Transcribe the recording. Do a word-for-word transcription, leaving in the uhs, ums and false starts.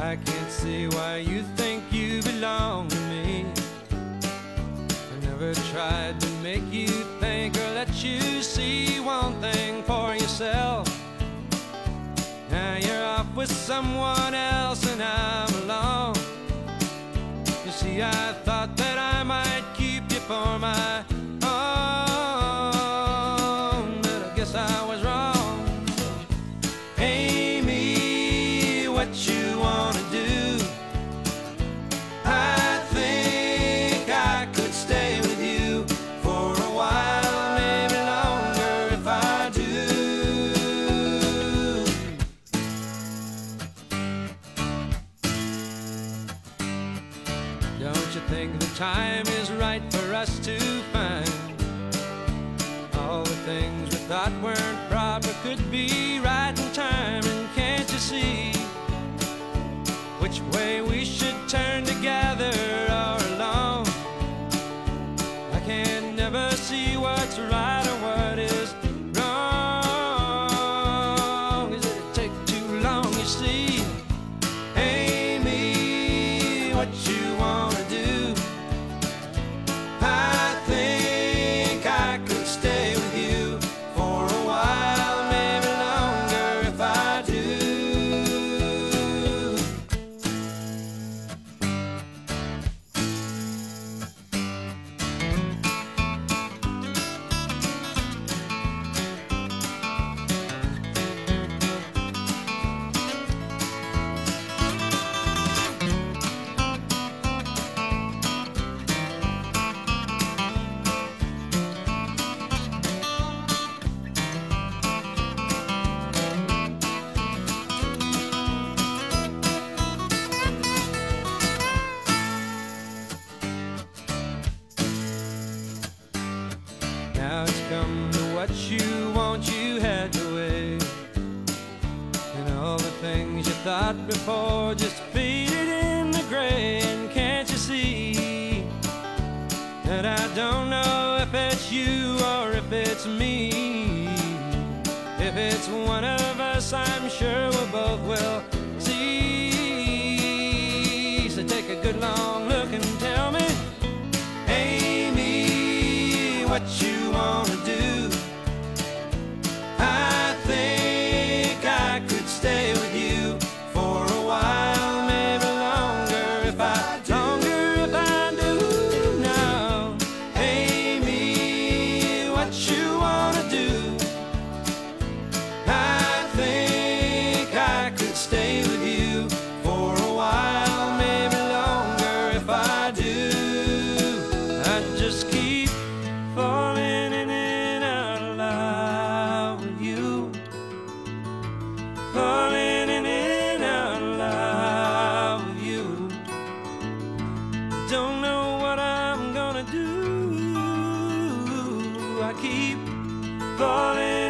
I can't see why you think you belong to me. I never tried to make you think or let you see one thing for yourself. Now you're off with someone else and I'm alone. You see, I thought that I might keep you for my own, but I guess I was wrong. Amy, what you wanna do? I think I could stay with you for a while, maybe longer if I do. Don't you think the time is right for us to find all the things we thought weren't proper could be right in time? And can't you see which way we should turn, together or alone? I can never see what's right or what is wrong. Is it take too long, you see? Amy, what you wanna do? I think I could stay with you for a while, maybe longer if I do. Now it's come to what you want, you had to wait. And all the things you thought before just faded in the gray. And can't you see that I don't know if it's you or if it's me? If it's one of us, I'm sure we both will see. So take a good long look and tell me, Amy, what you wanna do? I think I could stay with you for a while, maybe longer if I longer if I do. Now, Amy, what you wanna do? I think I could stay with you for a while, maybe longer if I do. I just keep falling in and out of love with you, falling in and out of love with you. Don't know what I'm gonna do. I keep falling